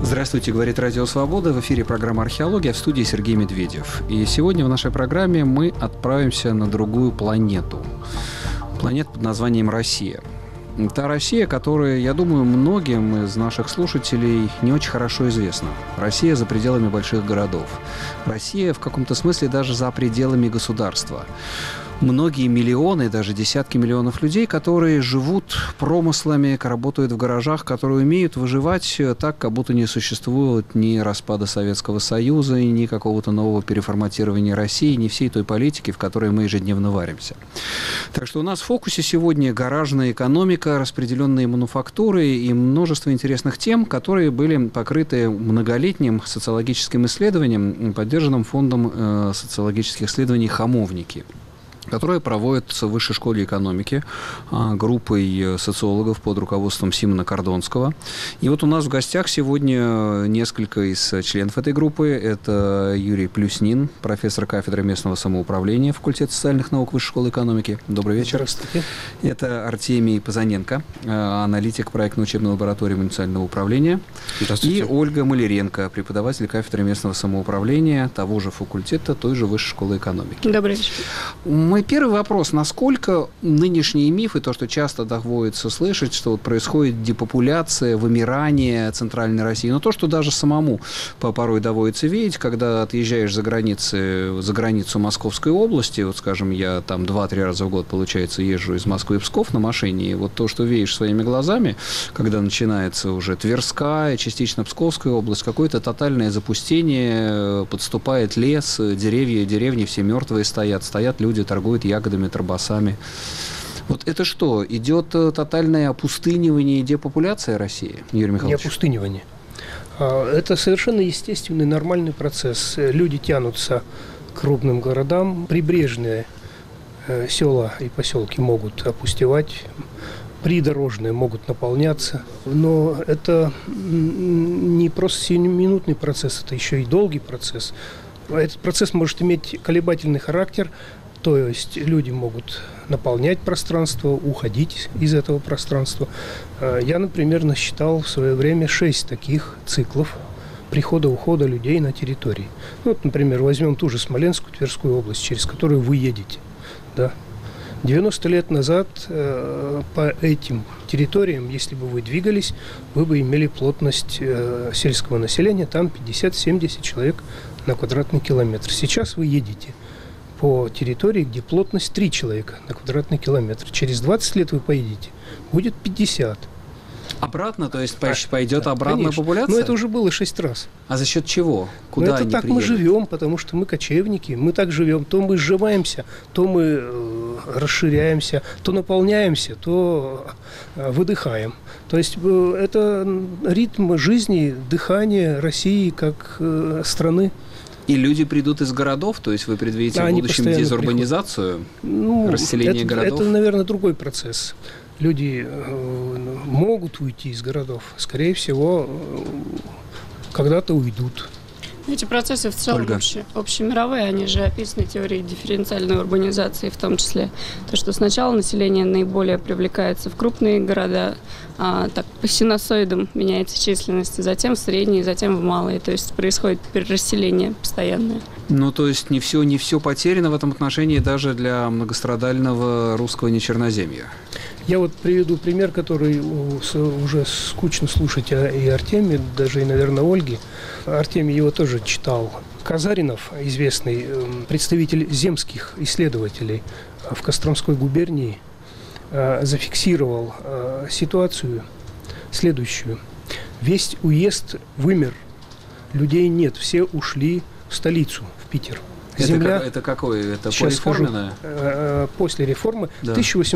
Здравствуйте, говорит Радио Свобода. В эфире программа «Археология», в студии Сергей Медведев. И сегодня в нашей программе мы отправимся на другую планету. Планету под названием Россия. Та Россия, которая, я думаю, многим из наших слушателей не очень хорошо известна. Россия за пределами больших городов. Россия в каком-то смысле даже за пределами государства. Многие миллионы, даже десятки миллионов людей, которые живут промыслами, работают в гаражах, которые умеют выживать так, как будто не существует ни распада Советского Союза, ни какого-то нового переформатирования России, ни всей той политики, в которой мы ежедневно варимся. Так что у нас в фокусе сегодня гаражная экономика, распределенные мануфактуры и множество интересных тем, которые были покрыты многолетним социологическим исследованием, поддержанным фондом социологических исследований «Хамовники», которая проводится в Высшей школе экономики группой социологов под руководством Симона Кордонского. И вот у нас в гостях сегодня несколько из членов этой группы. Это Юрий Плюснин, профессор кафедры местного самоуправления факультета социальных наук Высшей школы экономики. Добрый вечер. Здравствуйте. Это Артемий Позаненко, аналитик проектно-учебной лаборатории муниципального управления. Здравствуйте. И Ольга Маляренко, преподаватель кафедры местного самоуправления того же факультета, той же Высшей школы экономики. Добрый вечер. Мой первый вопрос. Насколько нынешние мифы, то, что часто доводится слышать, что вот происходит депопуляция, вымирание Центральной России, но то, что даже самому порой доводится видеть, когда отъезжаешь за границу Московской области, вот, скажем, я там 2-3 раза в год, получается, езжу из Москвы в Псков на машине, и вот то, что видишь своими глазами, когда начинается уже Тверская, частично Псковская область, какое-то тотальное запустение, подступает лес, деревни все мертвые стоят люди, торгуют ягодами, торбасами. Вот это что, идет тотальное опустынивание и депопуляция России, Юрий Михайлович? Не опустынивание. Это совершенно естественный, нормальный процесс. Люди тянутся к крупным городам, прибрежные села и поселки могут опустевать, придорожные могут наполняться. Но это не просто сиюминутный процесс, это еще и долгий процесс. Этот процесс может иметь колебательный характер. То есть люди могут наполнять пространство, уходить из этого пространства. Я, например, насчитал в свое время 6 таких циклов прихода-ухода людей на территории. Вот, например, возьмем ту же Смоленскую, Тверскую область, через которую вы едете. Да. 90 лет назад по этим территориям, если бы вы двигались, вы бы имели плотность сельского населения, там 50-70 человек на квадратный километр. Сейчас вы едете по территории, где плотность 3 человека на квадратный километр. Через 20 лет вы поедете, будет 50. Обратно? То есть пойдет обратная конечно. популяция? Но это уже было 6 раз. А за счет чего? Куда это они так приедут? мы живем, потому что мы кочевники, мы так живем. То мы сжимаемся, то мы расширяемся, то наполняемся, то выдыхаем. То есть это ритм жизни, дыхания России как страны. И люди придут из городов, то есть вы предвидите в будущем дезурбанизацию, расселение городов? Это, наверное, другой процесс. Люди могут уйти из городов, скорее всего, когда-то уйдут. Эти процессы в целом общемировые, они же описаны теорией дифференциальной урбанизации в том числе. То, что сначала население наиболее привлекается в крупные города, так по синусоидам меняется численность, затем в средние, затем в малые. То есть происходит перерасселение постоянное. Ну, то есть не все потеряно в этом отношении даже для многострадального русского нечерноземья. Я вот приведу пример, который уже скучно слушать и Артемию, даже и, наверное, Ольге. Артемий его тоже читал. Казаринов, известный представитель земских исследователей в Костромской губернии, зафиксировал ситуацию следующую. Весь уезд вымер, людей нет, все ушли в столицу, в Питер. Земля, это какое? Это пореформенное? После реформы, да.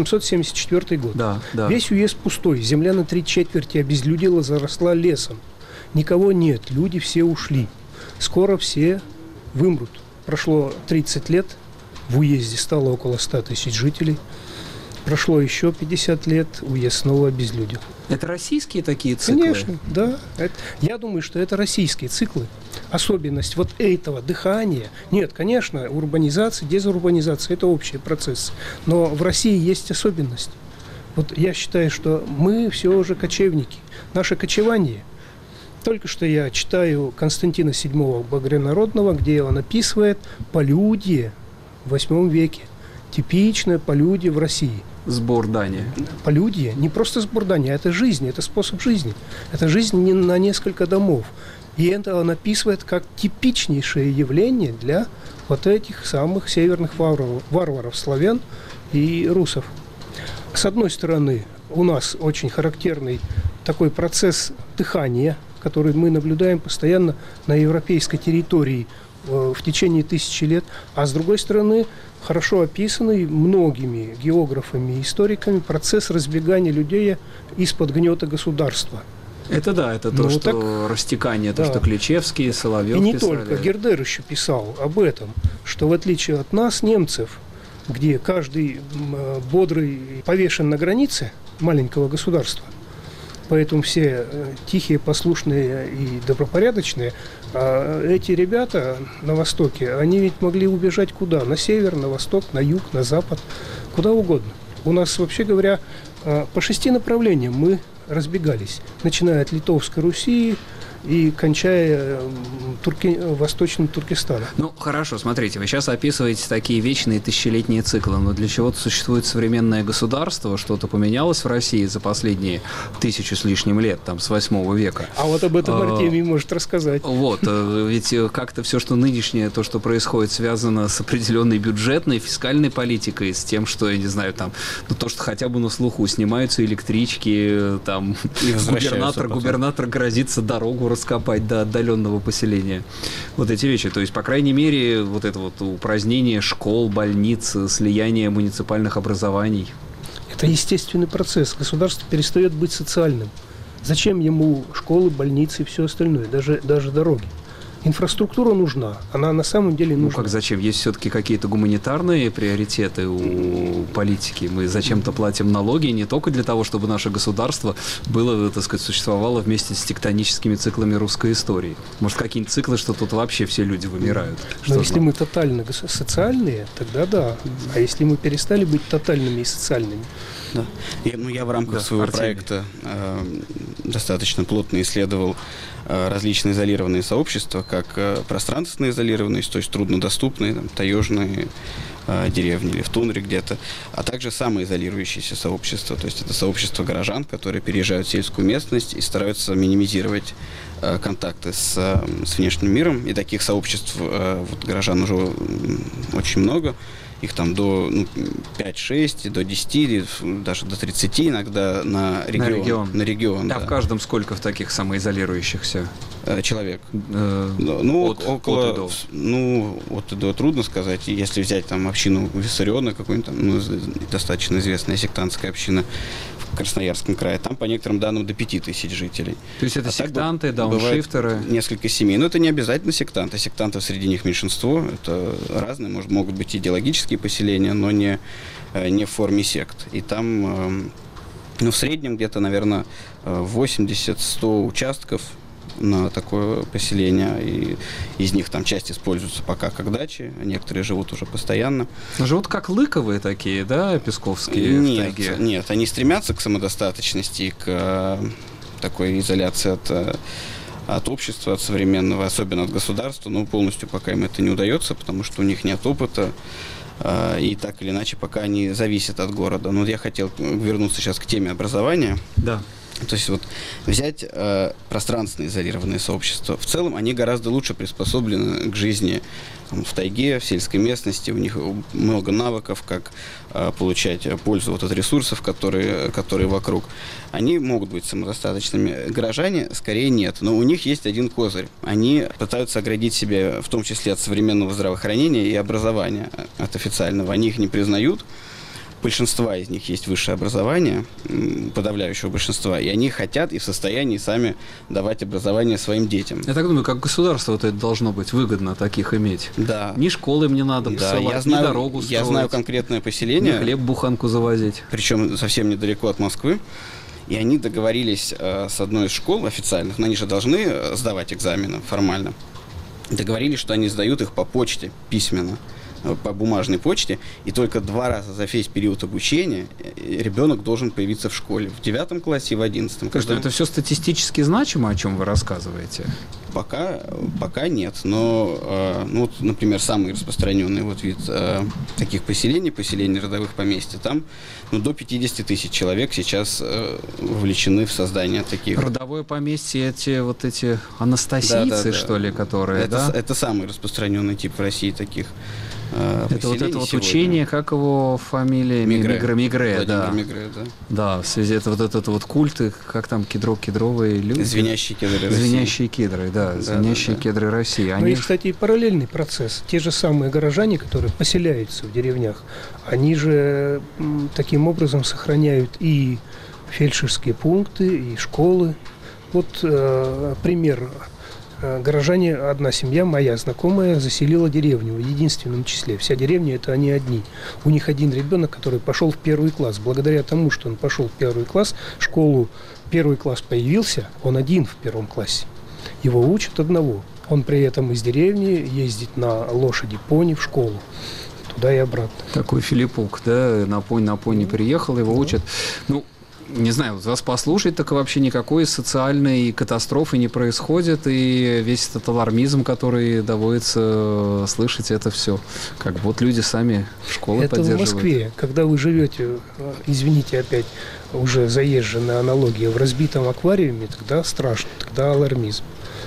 1874 год. Да. Весь уезд пустой, земля на 3/4 обезлюдела, заросла лесом. Никого нет, люди все ушли. Скоро все вымрут. Прошло 30 лет, в уезде стало около 100 тысяч жителей. Прошло еще 50 лет, уезд снова обезлюдил. Это российские такие циклы? Конечно, да. Я думаю, что это российские циклы. Особенность вот этого дыхания. Нет, конечно, урбанизация, дезурбанизация – это общий процесс. Но в России есть особенность. Вот я считаю, что мы все уже кочевники. Наше кочевание Только что я читаю Константина VII Багрянародного, где он описывает полюдие в VIII веке. Типичное полюдие в России. Сбор дани. Полюдие, не просто сбор дани, а это жизнь, это способ жизни. Это жизнь не на несколько домов. И это он описывает как типичнейшее явление для вот этих самых северных варваров, славян и русов. С одной стороны, у нас очень характерный такой процесс дыхания, который мы наблюдаем постоянно на европейской территории в течение тысячи лет, а с другой стороны, хорошо описанный многими географами и историками процесс разбегания людей из-под гнета государства. Это да, это то, что растекание, то, что Ключевский, Соловьев и не писали. только, Гердер еще писал об этом, что в отличие от нас, немцев, где каждый бодрый повешен на границе маленького государства, поэтому все тихие, послушные и добропорядочные. А эти ребята на Востоке, они ведь могли убежать куда? На север, на восток, на юг, на запад, куда угодно. У нас, вообще говоря, по 6 направлениям мы разбегались, начиная от Литовской Руси и кончая Восточным Туркестаном. Ну, хорошо, смотрите, вы сейчас описываете такие вечные тысячелетние циклы, но для чего-то существует современное государство, что-то поменялось в России за последние 1000 с лишним лет, там, с 8 века. А вот об этом Артемий может рассказать. Вот, ведь как-то все, что нынешнее, то, что происходит, связано с определенной бюджетной, фискальной политикой, с тем, что, я не знаю, там, ну, то, что хотя бы на слуху, снимаются электрички, там, губернатор грозится дорогу раскопать до отдаленного поселения. Вот эти вещи. То есть, по крайней мере, вот это вот упразднение школ, больниц, слияние муниципальных образований. Это естественный процесс. Государство перестает быть социальным. Зачем ему школы, больницы и все остальное, даже дороги? Инфраструктура нужна, она на самом деле нужна. Ну как зачем? Есть все-таки какие-то гуманитарные приоритеты у политики. Мы зачем-то платим налоги не только для того, чтобы наше государство было, так сказать, существовало вместе с тектоническими циклами русской истории. Может, какие-нибудь циклы, что тут вообще все люди вымирают? Но если мы тотально социальные, тогда да. А если мы перестали быть тотальными и социальными? Да. Я в рамках своего проекта достаточно плотно исследовал различные изолированные сообщества, как пространственно изолированные, то есть труднодоступные, там, таежные деревни или в тундре где-то, а также самоизолирующиеся сообщества, то есть это сообщества горожан, которые переезжают в сельскую местность и стараются минимизировать контакты с внешним миром, и таких сообществ вот, горожан уже очень много. Их там до 5-6, до 10, даже до 30 иногда на регион. А да. В каждом сколько в таких самоизолирующихся? Человек. От и до трудно сказать. Если взять там общину Виссариона, какую-нибудь достаточно известная сектантская община в Красноярском крае, там по некоторым данным до 5000 жителей. То есть это сектанты, дауншифтеры? Несколько семей. Но это не обязательно сектанты. Сектантов среди них меньшинство. Это разные, могут быть идеологические поселения, но не в форме сект. И там в среднем где-то, наверное, 80-100 участков на такое поселение, и из них там часть используется пока как дачи, а некоторые живут уже постоянно. Живут как лыковые такие, да, песковские? Нет, они стремятся к самодостаточности и к такой изоляции от общества, от современного, особенно от государства, но полностью пока им это не удается, потому что у них нет опыта, и так или иначе пока они зависят от города. Но я хотел вернуться сейчас к теме образования. Да. То есть вот взять пространственно изолированные сообщества. В целом они гораздо лучше приспособлены к жизни в тайге, в сельской местности. У них много навыков, как получать пользу от ресурсов, которые вокруг. Они могут быть самодостаточными. Горожане скорее нет. Но у них есть один козырь. Они пытаются оградить себя в том числе от современного здравоохранения и образования, от официального. Они их не признают. Большинства из них есть высшее образование, подавляющего большинства, и они хотят и в состоянии сами давать образование своим детям. Я так думаю, как государство вот это должно быть выгодно таких иметь. Да. Ни школы мне надо посылать, ни дорогу строить. Я знаю конкретное поселение. Ни хлеб буханку завозить. Причем совсем недалеко от Москвы. И они договорились с одной из школ официальных, но они же должны сдавать экзамены формально. Договорились, что они сдают их по почте письменно. по бумажной почте, и только 2 раза за весь период обучения ребенок должен появиться в школе. В 9 классе и в 11. Что это все статистически значимо, о чем вы рассказываете? Пока нет. Но, ну, вот, например, самый распространенный вот вид таких поселений родовых поместьй, там до 50 тысяч человек сейчас вовлечены в создание таких. Родовое поместье, эти анастасийцы, что ли, которые, это самый распространенный тип в России таких поселений. Это вот учение, как его фамилия? Мегре, да. Мегре, да. Да, в связи это вот культы, как там кедровые люди. Звенящие кедры России. Звенящие кедры, да. Звенящие кедры России. Ну и, кстати, и параллельный процесс. Те же самые горожане, которые поселяются в деревнях, они же таким образом сохраняют и фельдшерские пункты, и школы. Вот пример. Горожане, одна семья, моя знакомая, заселила деревню в единственном числе. Вся деревня – это они одни. У них один ребенок, который пошел в 1 класс. Благодаря тому, что он пошел в 1 класс, школу 1 класс появился, он один в 1 классе. Его учат одного. Он при этом из деревни ездит на лошади-пони в школу. Туда и обратно. Такой Филиппук, да, на пони приехал, его учат. Ну, не знаю, вас послушать, так вообще никакой социальной катастрофы не происходит, и весь этот алармизм, который доводится слышать, это все. Как вот люди сами школы поддерживают. Это в Москве, когда вы живете, извините, опять уже заезженная аналогия, в разбитом аквариуме, тогда страшно, тогда алармизм.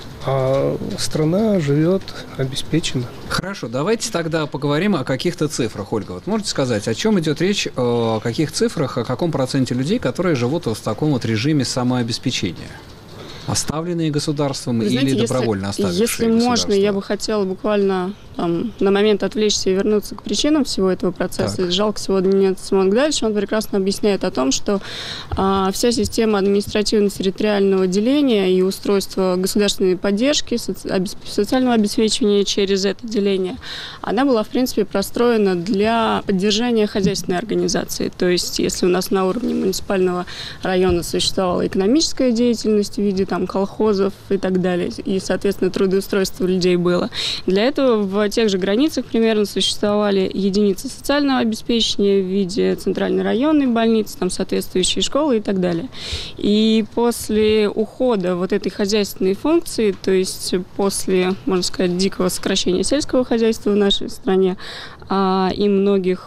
А страна живет обеспеченно. Хорошо, давайте тогда поговорим о каких-то цифрах, Ольга. Вот можете сказать, о чем идет речь, о каких цифрах, о каком проценте людей, которые живут в таком вот режиме самообеспечения? Оставленные государством или добровольно оставившие Если можно, я бы хотела буквально на момент отвлечься и вернуться к причинам всего этого процесса. Так. Жалко сегодня нет Симона Гдальевича, он прекрасно объясняет о том, что вся система административно-территориального деления и устройства государственной поддержки, социального обеспечения через это деление, она была, в принципе, простроена для поддержания хозяйственной организации. То есть, если у нас на уровне муниципального района существовала экономическая деятельность в виде колхозов и так далее, и, соответственно, трудоустройство людей было. Для этого в тех же границах примерно существовали единицы социального обеспечения в виде центральной районной больницы, соответствующие школы и так далее. И после ухода вот этой хозяйственной функции, то есть после, можно сказать, дикого сокращения сельского хозяйства в нашей стране и многих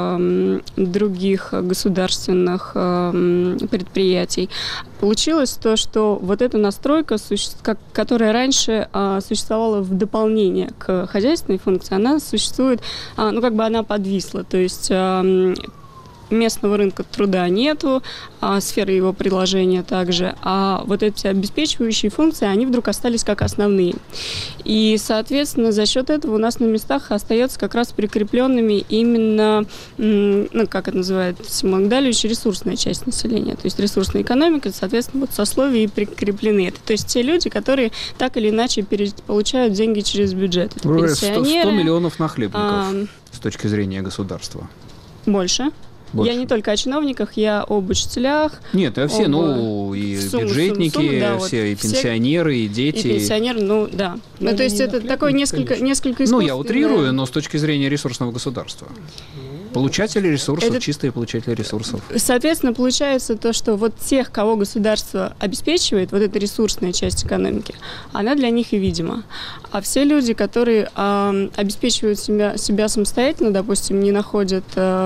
других государственных предприятий, получилось то, что вот эта настройка, которая раньше существовала в дополнение к хозяйственной функции, она существует, она подвисла. То есть местного рынка труда нету, сферы его приложения также, а вот эти обеспечивающие функции, они вдруг остались как основные. И, соответственно, за счет этого у нас на местах остается как раз прикрепленными именно, как это называет Симон Гдальевич, ресурсная часть населения. То есть ресурсная экономика, соответственно, вот сословия и прикреплены. Это, то есть те люди, которые так или иначе получают деньги через бюджет. Это пенсионеры. 100 миллионов нахлебников с точки зрения государства. Больше. Я не только о чиновниках, я об учителях. Нет, и все, и бюджетники, все, и пенсионеры, и дети. И пенсионеры, да. То есть это такое несколько искусственное. Я утрирую, но с точки зрения ресурсного государства. Получатели ресурсов, чистые получатели ресурсов. Соответственно, получается то, что вот тех, кого государство обеспечивает, вот эта ресурсная часть экономики, она для них и видима. А все люди, которые обеспечивают себя самостоятельно, допустим, не находят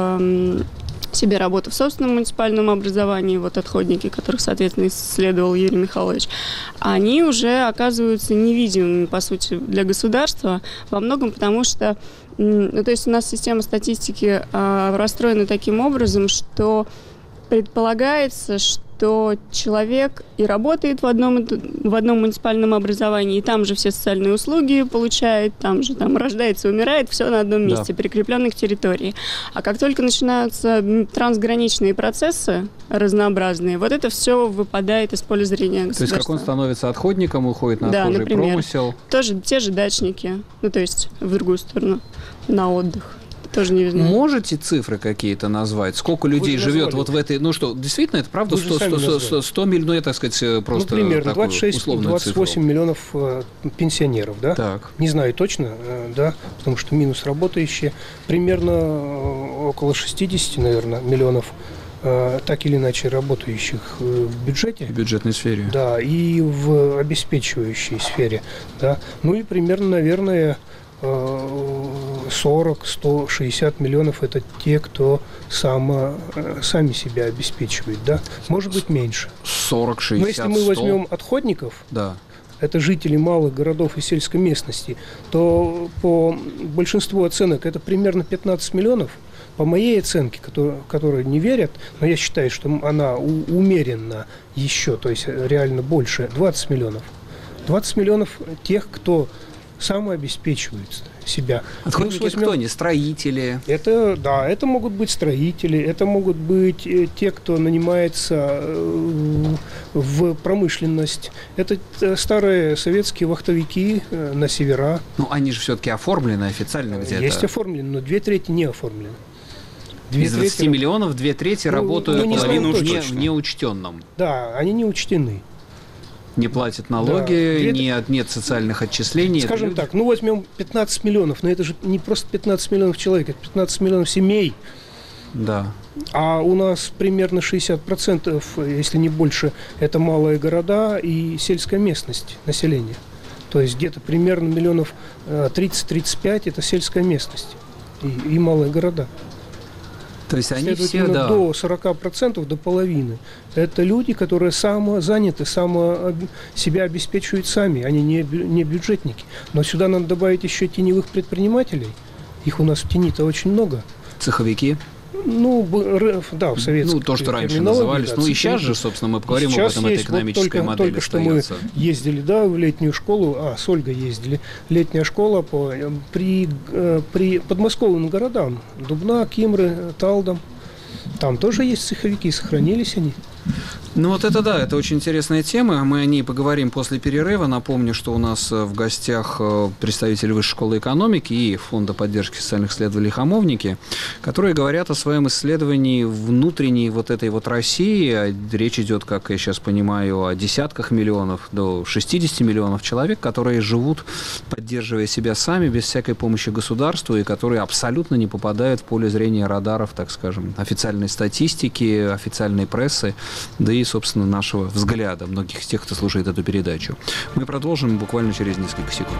себе работу в собственном муниципальном образовании, вот отходники, которых, соответственно, исследовал Юрий Михайлович, они уже оказываются невидимыми, по сути, для государства, во многом потому что, то есть у нас система статистики расстроена таким образом, что предполагается, что человек и работает в одном муниципальном образовании, и там же все социальные услуги получает, там же рождается, умирает, все на одном месте, прикрепленно к территории. А как только начинаются трансграничные процессы разнообразные, вот это все выпадает из поля зрения государства. То есть как он становится отходником, уходит на отхожий промысел? Тоже те же дачники, то есть в другую сторону, на отдых. Тоже не видно. Можете цифры какие-то назвать? Сколько людей живет вот в этой... Ну что, действительно, это правда 100 миллионов, ну я, так сказать, просто примерно такую 26-28 цифру. миллионов пенсионеров, да? Так. Не знаю точно, да, потому что минус работающие. Примерно около 60, наверное, миллионов так или иначе работающих в бюджете. В бюджетной сфере. Да, и в обеспечивающей сфере, да. Ну и примерно, наверное, 40-160 миллионов – это те, кто сами себя обеспечивает, да. Может быть, меньше. 40-60, Но если мы возьмем отходников, да, это жители малых городов и сельской местности, то по большинству оценок это примерно 15 миллионов. По моей оценке, которые не верят, но я считаю, что она умеренна еще, то есть реально больше, 20 миллионов. 20 миллионов тех, кто самообеспечивает себя. Отходники кто они? Строители? Это могут быть строители, это могут быть те, кто нанимается в промышленность. Это старые советские вахтовики на севера. Ну, они же все-таки оформлены официально где-то. Есть оформлены, но 2/3 не оформлены. Из 20 миллионов 2/3 работают в неучтенном. Да, они не учтены. Не платят налоги, да. Нет социальных отчислений. Скажем так, возьмем 15 миллионов, но это же не просто 15 миллионов человек, это 15 миллионов семей. Да. А у нас примерно 60%, если не больше, это малые города и сельская местность населения. То есть где-то примерно миллионов 30-35 это сельская местность и малые города. То есть они все, да. До 40%, до половины. Это люди, которые самозаняты, себя обеспечивают сами, они не бюджетники. Но сюда надо добавить еще теневых предпринимателей. Их у нас в тени-то очень много. Цеховики? Да, в советской то, что раньше назывались. Да, и сейчас же, собственно, мы поговорим об этом, этой экономической модели только что мы ездили, в летнюю школу, с Ольгой ездили, летняя школа при подмосковным городам, Дубна, Кимры, Талдом. Там тоже есть цеховики, сохранились они. Это очень интересная тема. Мы о ней поговорим после перерыва. Напомню, что у нас в гостях представители Высшей школы экономики и Фонда поддержки социальных исследований «Хамовники», которые говорят о своем исследовании внутренней этой России. Речь идет, как я сейчас понимаю, о десятках миллионов до 60 миллионов человек, которые живут, поддерживая себя сами, без всякой помощи государства, и которые абсолютно не попадают в поле зрения радаров, так скажем, официальной статистики, официальной прессы, да и, собственно, нашего взгляда, многих из тех, кто слушает эту передачу. Мы продолжим буквально через несколько секунд.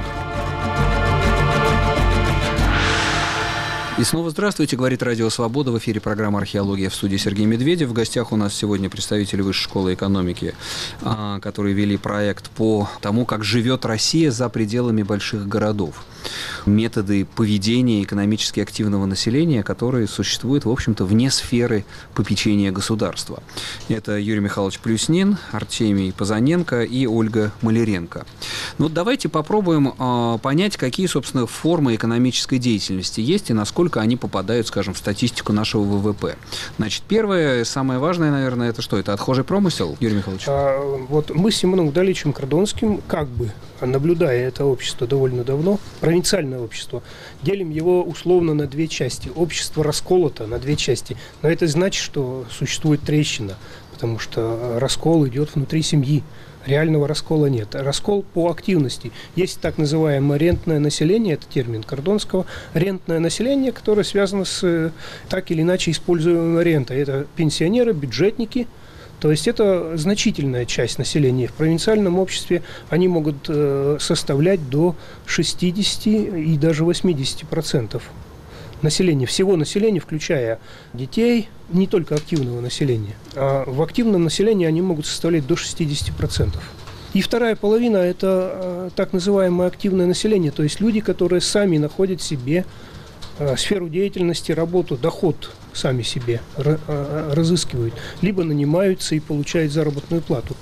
И снова здравствуйте, говорит Радио Свобода, в эфире программа «Археология», в студии Сергей Медведев. В гостях у нас сегодня представители Высшей школы экономики, которые вели проект по тому, как живет Россия за пределами больших городов. Методы поведения экономически активного населения, которые существуют, в общем-то, вне сферы попечения государства. Это Юрий Михайлович Плюснин, Артемий Позаненко и Ольга Маляренко. Давайте попробуем понять, какие, собственно, формы экономической деятельности есть и насколько они попадают, скажем, в статистику нашего ВВП. Значит, первое, самое важное, наверное, это что? Это отхожий промысел, Юрий Михайлович? Мы с Симоном Витальевичем Кордонским, наблюдая это общество довольно давно, провинциальное общество, делим его условно на две части. Общество расколото на две части. Но это значит, что существует трещина, потому что раскол идет внутри семьи. Реального раскола нет. Раскол по активности. Есть так называемое рентное население, это термин Кордонского, рентное население, которое связано с так или иначе используемой рентой. Это пенсионеры, бюджетники. То есть это значительная часть населения. В провинциальном обществе они могут составлять до 60 и даже 80% населения, всего населения, включая детей, не только активного населения. А в активном населении они могут составлять до 60%. И вторая половина – это так называемое активное население, то есть люди, которые сами находят себе сферу деятельности, работу, доход сами себе разыскивают, либо нанимаются и получают заработную плату.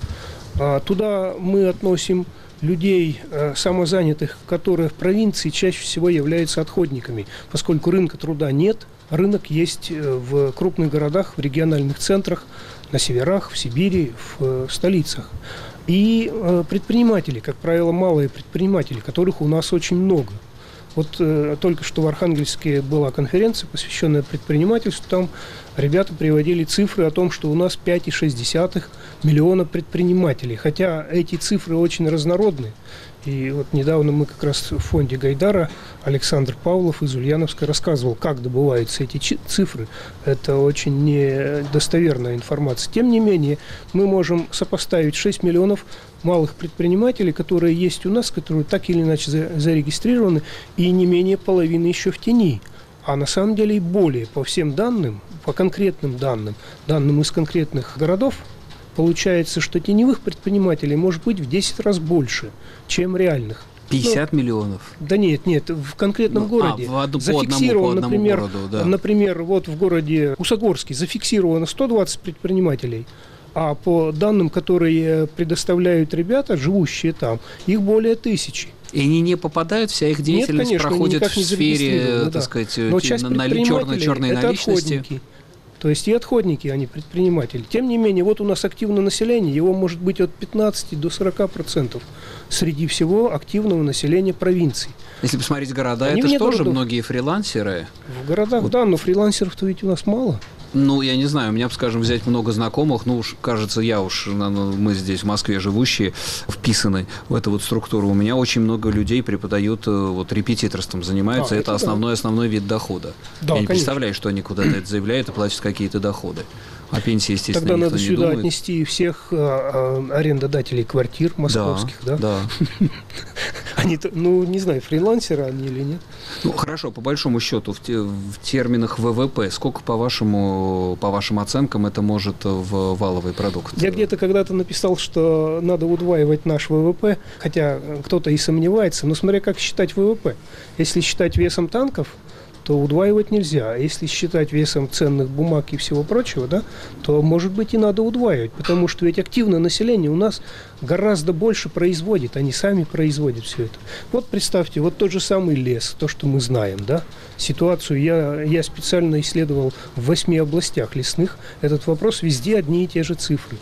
Туда мы относим людей самозанятых, которые в провинции чаще всего являются отходниками, поскольку рынка труда нет, рынок есть в крупных городах, в региональных центрах, на северах, в Сибири, в столицах. И предприниматели, как правило, малые предприниматели, которых у нас очень много. Вот только что в Архангельске была конференция, посвященная предпринимательству. Там ребята приводили цифры о том, что у нас 5,6 миллиона предпринимателей. Хотя эти цифры очень разнородны. И вот недавно мы как раз в фонде Гайдара, Александр Павлов из Ульяновска рассказывал, как добываются эти цифры. Это очень недостоверная информация. Тем не менее, мы можем сопоставить 6 миллионов малых предпринимателей, которые есть у нас, которые так или иначе зарегистрированы, и не менее половины еще в тени. А на самом деле и более. По всем данным, по конкретным данным из конкретных городов, получается, что теневых предпринимателей может быть в 10 раз больше, чем реальных. 50 миллионов? Да нет, в конкретном городе. Зафиксировано, например, городу, да. Например, вот в городе Усогорске зафиксировано 120 предпринимателей, а по данным, которые предоставляют ребята, живущие там, их более 1000. И они не попадают, вся их деятельность Нет, конечно, проходит в сфере, так сказать, черной наличности. Отходники. То есть и отходники, они предприниматели. Тем не менее, вот у нас активное население, его может быть от 15 до 40% среди всего активного населения провинций. Если посмотреть города, это же тоже многие фрилансеры. В городах, вот. Да, но фрилансеров-то ведь у нас мало. Ну, я не знаю, у меня, скажем, взять много знакомых, ну, уж, кажется, мы здесь, в Москве живущие, вписаны в эту вот структуру. У меня очень много людей преподают, вот, репетиторством занимаются, это основной вид дохода. Да, я не представляю, что они куда-то это заявляют и платят какие-то доходы. О пенсии, естественно, тогда надо не сюда думает. Отнести всех арендодателей квартир московских, да? Да. Они, ну, не знаю, фрилансеры они или нет. Ну, хорошо, по большому счету, в терминах ВВП, сколько, по вашим оценкам, это может в валовый продукт? Я где-то когда-то написал, что надо удваивать наш ВВП, хотя кто-то и сомневается, но смотря как считать ВВП. Если считать весом танков, то удваивать нельзя. А если считать весом ценных бумаг и всего прочего, да, то, может быть, и надо удваивать, потому что ведь активное население у нас гораздо больше производит, они сами производят все это. Вот представьте, вот тот же самый лес, то, что мы знаем, да, ситуацию я специально исследовал в 8 областях лесных, этот вопрос везде одни и те же цифры.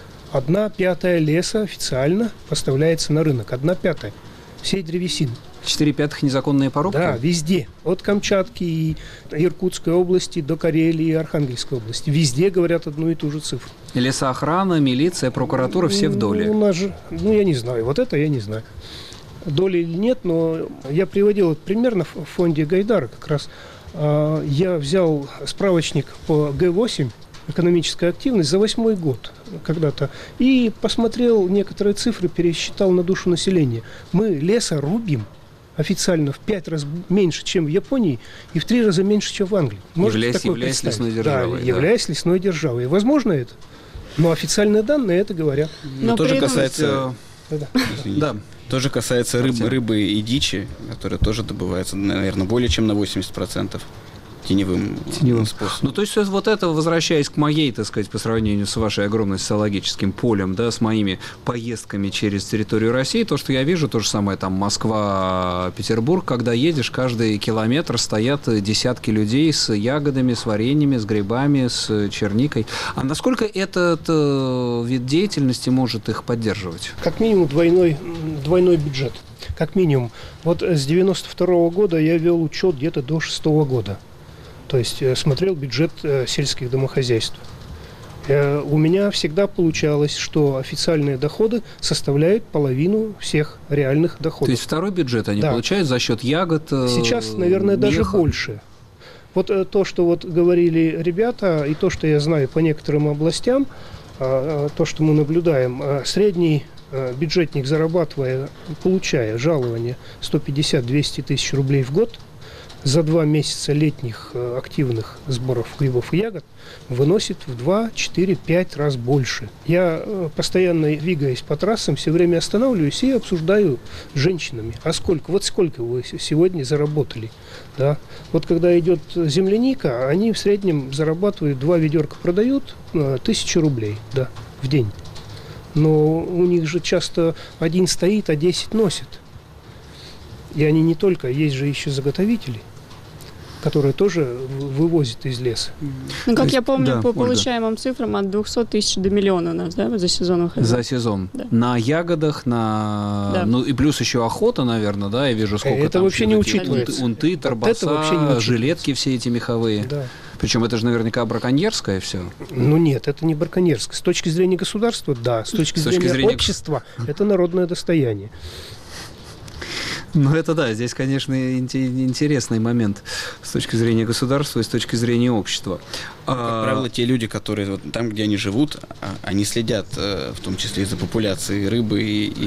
1/5 леса официально поставляется на рынок, 1/5 всей древесины. 4/5 незаконные порубки? Да, везде. От Камчатки и Иркутской области до Карелии и Архангельской области. Везде говорят одну и ту же цифру. Лесоохрана, милиция, прокуратура, все в доле. У нас же, я не знаю. Вот это я не знаю. Доли или нет, но я приводил это примерно в фонде Гайдара как раз. Я взял справочник по Г8, экономическая активность, за 8 год когда-то, и посмотрел некоторые цифры, пересчитал на душу населения. Мы леса рубим официально в 5 раз меньше, чем в Японии, и в 3 раза меньше, чем в Англии. Являясь лесной державой. Да, являясь лесной державой. Возможно это, но официальные данные это говорят. Но тоже касается... Да. Тоже касается рыбы и дичи, которая тоже добывается, наверное, более чем на 80%. Теневым способом. Ну, то есть вот это, возвращаясь к моей, так сказать, по сравнению с вашей огромным социологическим полем, да, с моими поездками через территорию России, то, что я вижу, то же самое там Москва, Петербург, когда едешь, каждый километр стоят десятки людей с ягодами, с вареньями, с грибами, с черникой. А насколько этот вид деятельности может их поддерживать? Как минимум двойной бюджет. Как минимум. Вот с 92 года я вел учет где-то до 6 года. То есть смотрел бюджет сельских домохозяйств. У меня всегда получалось, что официальные доходы составляют половину всех реальных доходов. То есть второй бюджет они получают за счет ягод, сейчас, наверное, даже больше. Вот то, что вот говорили ребята, и то, что я знаю по некоторым областям, то, что мы наблюдаем, средний бюджетник, зарабатывая, получая жалование 150-200 тысяч рублей в год, за 2 месяца летних активных сборов грибов и ягод выносит в 2, 4, 5 раз больше. Я постоянно, двигаясь по трассам, все время останавливаюсь и обсуждаю с женщинами. А сколько вы сегодня заработали? Да? Вот когда идет земляника, они в среднем зарабатывают, 2 ведерка продают, 1000 рублей, да, в день. Но у них же часто 1 стоит, а 10 носит. И они не только, есть же еще заготовители, которые тоже вывозят из леса. Ну, как я помню, да, по Ольга. получаемым цифрам от 200 тысяч до миллиона у нас, да, за сезон выходит? За сезон. Да. На ягодах, на... Да. Ну, и плюс еще охота, наверное, да, я вижу, сколько Это там вообще не вот эти учитывается. унты, торбоса, вообще не учитывается. жилетки все эти меховые. Да. Причем это же наверняка браконьерское все. Ну нет, это не браконьерское. С точки зрения государства, да. С точки зрения общества, это народное достояние. Ну, это да, здесь, конечно, интересный момент с точки зрения государства и с точки зрения общества. Как правило, те люди, которые вот там, где они живут, они следят в том числе и за популяцией рыбы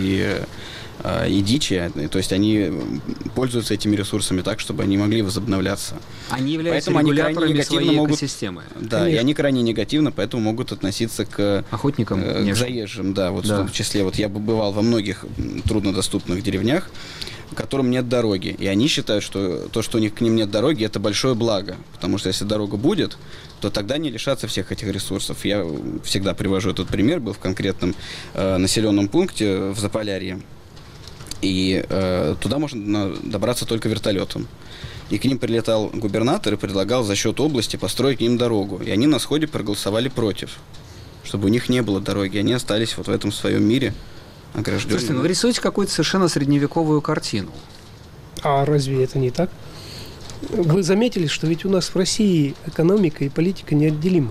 и дичи, то есть они пользуются этими ресурсами так, чтобы они могли возобновляться. Они являются Поэтому они крайне регуляторами негативно своей могут- экосистемы. Да, Конечно. и они крайне негативно, поэтому могут относиться к Охотникам? к внешне. заезжим, да, вот Да. в том числе. Вот я бывал во многих труднодоступных деревнях, которым нет дороги. И они считают, что то, что у них к ним нет дороги, это большое благо. Потому что если дорога будет, то тогда они лишатся всех этих ресурсов. Я всегда привожу этот пример. Был в конкретном населенном пункте в Заполярье. И туда можно добраться только вертолетом. И к ним прилетал губернатор и предлагал за счет области построить к ним дорогу. И они на сходе проголосовали против, чтобы у них не было дороги. Они остались вот в этом своем мире огражденными. Слушайте, ну вы рисуете какую-то совершенно средневековую картину. А разве это не так? Вы заметили, что ведь у нас в России экономика и политика неотделимы.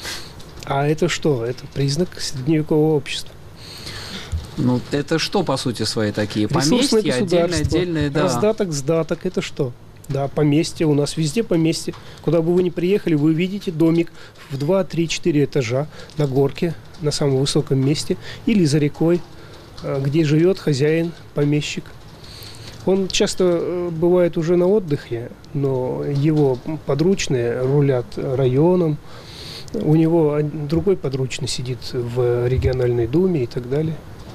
А это что? Это признак средневекового общества. Ну, это что, по сути своей, такие? Ресурсное Поместья, государство, отдельные, да. раздаток, сдаток, это что? Да, поместье, у нас везде поместье. Куда бы вы ни приехали, вы видите домик в 2, 3, 4 этажа на горке, на самом высоком месте, или за рекой, где живет хозяин, помещик. Он часто бывает уже на отдыхе, но его подручные рулят районом, у него другой подручный сидит в региональной думе и так далее.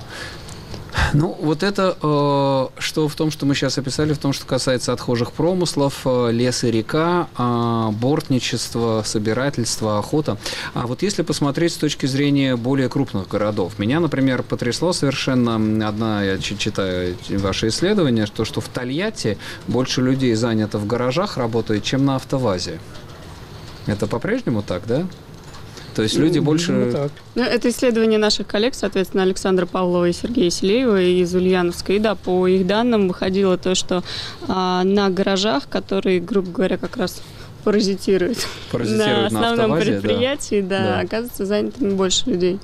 Ну, вот это, что в том, что мы сейчас описали, в том, что касается отхожих промыслов, лес и река, бортничество, собирательство, охота. А вот если посмотреть с точки зрения более крупных городов, меня, например, потрясло совершенно я читаю ваши исследования, что в Тольятти больше людей занято в гаражах, работает, чем на автовазе. Это по-прежнему так, да? То есть люди больше... Так. Ну, это исследование наших коллег, соответственно, Александра Павлова и Сергея Селеева из Ульяновска. И да, по их данным выходило то, что на гаражах, которые, грубо говоря, как раз паразитируют на основном автовазе, предприятии, Да. оказывается, занятыми больше людей.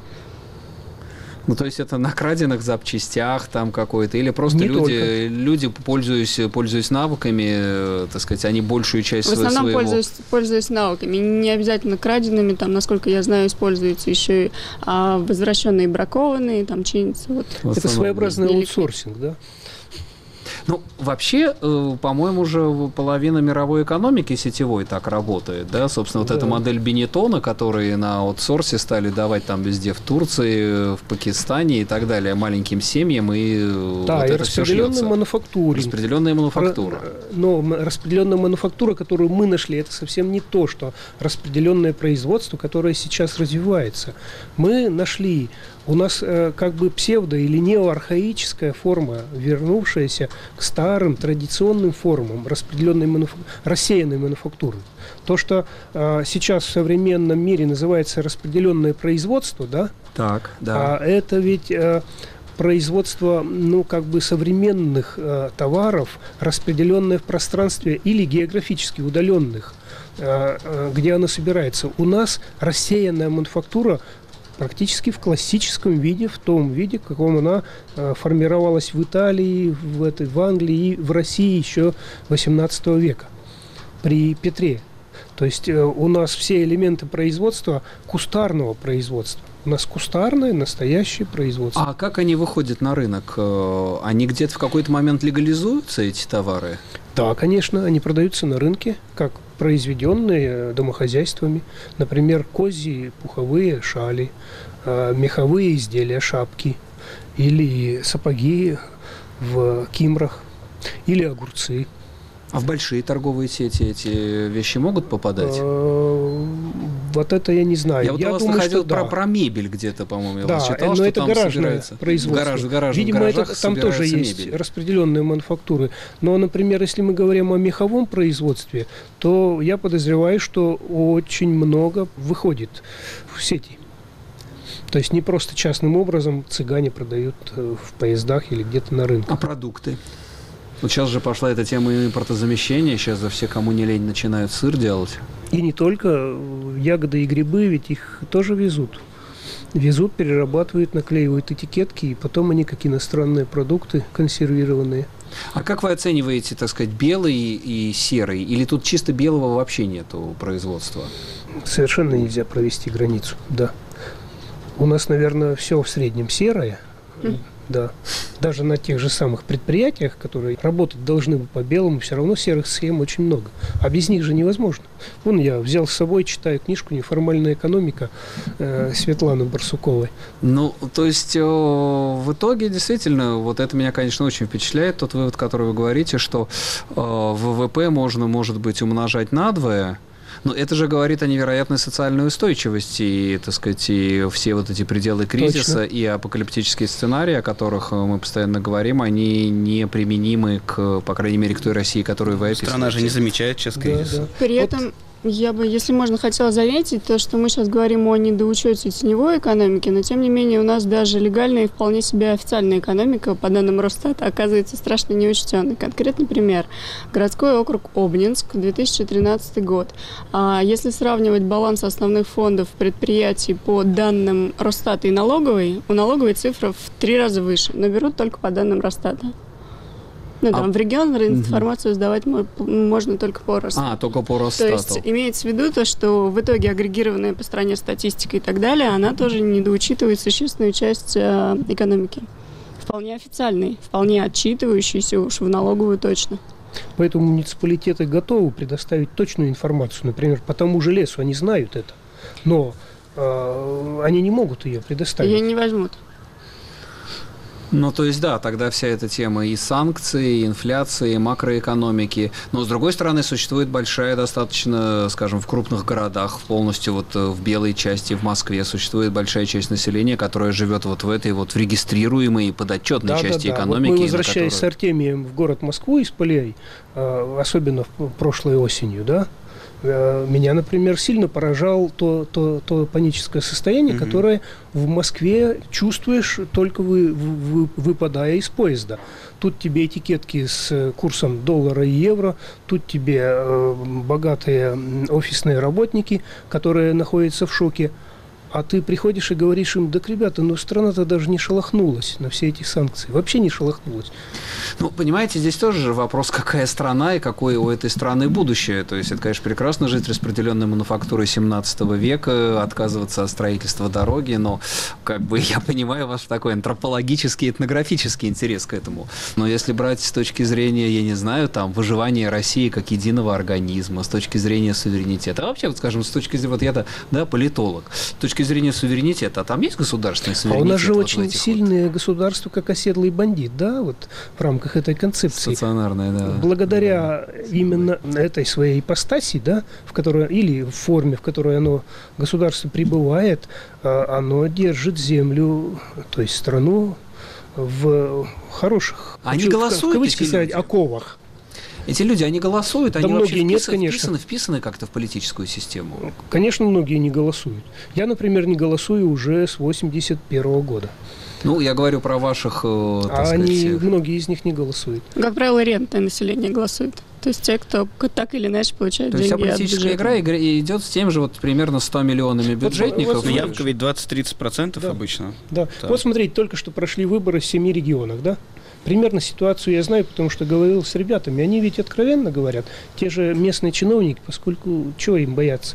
Ну, то есть это на краденных запчастях там какой-то, или просто Не люди, пользуясь навыками, так сказать, они большую часть В основном своего... пользуясь навыками. Не обязательно краденными, там, насколько я знаю, используются еще и возвращенные бракованные, там, чинятся. Вот. в Это основном. своеобразный Или- аутсорсинг, да? Ну, вообще, по-моему, уже половина мировой экономики сетевой так работает, да? Собственно, вот Да. эта модель Бенетона, которые на аутсорсе стали давать там везде, в Турции, в Пакистане и так далее, маленьким семьям, и Да, вот и это все распределенная шьется. мануфактура. Распределенная мануфактура. Но распределенная мануфактура, которую мы нашли, это совсем не то, что распределенное производство, которое сейчас развивается. Мы нашли, у нас как бы псевдо- или неоархаическая форма, вернувшаяся к старым традиционным формам рассеянной мануфактуры. То, что сейчас в современном мире называется распределенное производство, да, Так, да. а это ведь производство, ну, как бы современных товаров, распределенное в пространстве или географически удаленных, где оно собирается. У нас рассеянная мануфактура практически в классическом виде, в том виде, в каком она формировалась в Италии, в Англии и в России еще XVIII века при Петре. То есть у нас все элементы производства кустарного производства. У нас кустарное, настоящее производство. А как они выходят на рынок? Они где-то в какой-то момент легализуются, эти товары? Да, конечно, они продаются на рынке, как произведенные домохозяйствами. Например, козьи пуховые шали, меховые изделия, шапки, или сапоги в кимрах, или огурцы. А в большие торговые сети эти вещи могут попадать? Вот это я не знаю. Я вот у вас находил про мебель где-то, по-моему, я вас читал, но что это там гаражное производство. Видимо, там тоже есть распределенные мануфактуры. Но, например, если мы говорим о меховом производстве, то я подозреваю, что очень много выходит в сети. То есть не просто частным образом цыгане продают в поездах или где-то на рынке. А продукты? Вот сейчас же пошла эта тема импортозамещения. Сейчас за все, кому не лень, начинают сыр делать. И не только. Ягоды и грибы, ведь их тоже везут. Везут, перерабатывают, наклеивают этикетки, и потом они, как иностранные продукты, консервированные. А как вы оцениваете, так сказать, белый и серый? Или тут чисто белого вообще нету производства? Совершенно нельзя провести границу, да. У нас, наверное, все в среднем серое, да. Даже на тех же самых предприятиях, которые работать должны бы по белому, все равно серых схем очень много. А без них же невозможно. Вон я взял с собой, читаю книжку «Неформальная экономика» Светланы Барсуковой. Ну, то есть в итоге действительно, вот это меня, конечно, очень впечатляет, тот вывод, который вы говорите, что ВВП может быть, умножать надвое. Но это же говорит о невероятной социальной устойчивости, и, так сказать, и все вот эти пределы кризиса. Точно. И апокалиптические сценарии, о которых мы постоянно говорим, они неприменимы по крайней мере, к той России, которую вы описываете. Страна же не замечает сейчас кризиса. Да. При этом я бы, если можно, хотела заметить то, что мы сейчас говорим о недоучете теневой экономики, но тем не менее у нас даже легальная и вполне себе официальная экономика, по данным Росстата, оказывается страшно неучтенной. Конкретный пример. Городской округ Обнинск, 2013 год. Если сравнивать баланс основных фондов предприятий по данным Росстата и налоговой, у налоговой цифра в 3 раза выше, но берут только по данным Росстата. Ну, там в регион информацию сдавать можно только по Росстату. Только по Росстату. То есть имеется в виду то, что в итоге агрегированная по стране статистика и так далее, она тоже недоучитывает существенную часть экономики. Вполне официальной, вполне отчитывающейся уж в налоговую точно. Поэтому муниципалитеты готовы предоставить точную информацию. Например, по тому же лесу они знают это, но они не могут ее предоставить. Ее не возьмут. Ну, то есть, да, тогда вся эта тема и санкций, и инфляции, и макроэкономики. Но, с другой стороны, существует большая достаточно, скажем, в крупных городах, полностью вот в белой части, в Москве, существует большая часть населения, которая живет вот в этой вот в регистрируемой и подотчетной части экономики. Вот мы, возвращаясь с Артемием в город Москву из полей, особенно прошлой осенью, да, меня, например, сильно поражало то паническое состояние, которое в Москве чувствуешь, только выпадая из поезда. Тут тебе этикетки с курсом доллара и евро, тут тебе богатые офисные работники, которые находятся в шоке. А ты приходишь и говоришь им: так, ребята, страна-то даже не шелохнулась на все эти санкции. Вообще не шелохнулась. Ну, понимаете, здесь тоже же вопрос, какая страна и какое у этой страны будущее. То есть это, конечно, прекрасно жить распределенной мануфактурой 17 века, отказываться от строительства дороги, но как бы я понимаю ваш такой антропологический, этнографический интерес к этому. Но если брать с точки зрения, я не знаю, там, выживания России как единого организма, с точки зрения суверенитета, а вообще, вот, скажем, с точки зрения, вот я-то, политолог, с точки зрения суверенитета, а там есть государственный суверенитет? А у нас же очень сильное государство, как оседлый бандит, да, вот в рамках этой концепции. Стационарное, да. Благодаря именно этой своей ипостаси, да, в которой, или в форме, в которой оно, государство пребывает, оно держит землю, то есть страну в хороших, они голосуют, в кавычках сказать, оковах. Эти люди, они голосуют, они вообще нет, вписаны как-то в политическую систему? Конечно, многие не голосуют. Я, например, не голосую уже с 1981 года. Ну, я говорю про ваших, многие из них не голосуют. Как правило, рентное население голосует. То есть те, кто так или иначе получает деньги от бюджета. То есть вся политическая игра идет с тем же вот примерно 100 миллионами бюджетников. Явка ведь 20-30% обычно. Да. Вот смотрите, только что прошли выборы в 7 регионах, да? Примерно ситуацию я знаю, потому что говорил с ребятами. Они ведь откровенно говорят, те же местные чиновники, поскольку чего им бояться?